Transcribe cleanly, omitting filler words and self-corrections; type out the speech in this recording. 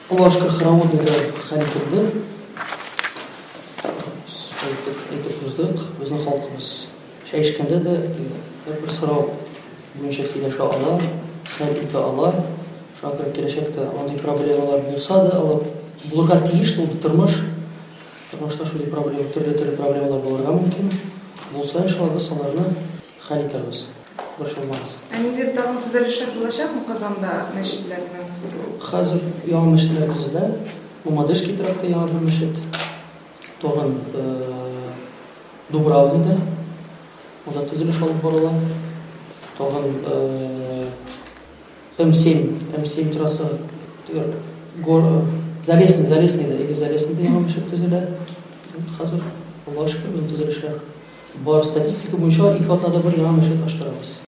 Аллаға шүкір храмовныйда хәлітірді. Айтып өздік, біздің халқымыз шай ішкенде де бір сұрау бойынша сөйлесе ала, хәл ете ала. Шақыр келешекте ондай проблемалар болса да, бұларға тиіш, ол тұрмыш. Тұрмышта шудай проблема, түрлі проблемалар боларға мүмкін. Болса, иншалла біз соларны хәл етеміз. Бір шылмаңыз. Әнде тағын түзеліштер болашақ мı Қазанда мәшітлердің? Қазір яңа мәшітлер түзілі. Мамадышки тарапта яңа бір мәшіт. Тоғын Дубравныйда. Ода түзіліш алып барыла. Тоғын М7 трасса Залесныйда яңа мәшіт түзілі. Қазір Аллаға шүкір біздің түзілішлер бар. Статистика бойынша 2 атнада бір яңа мәшіт аштырамыз.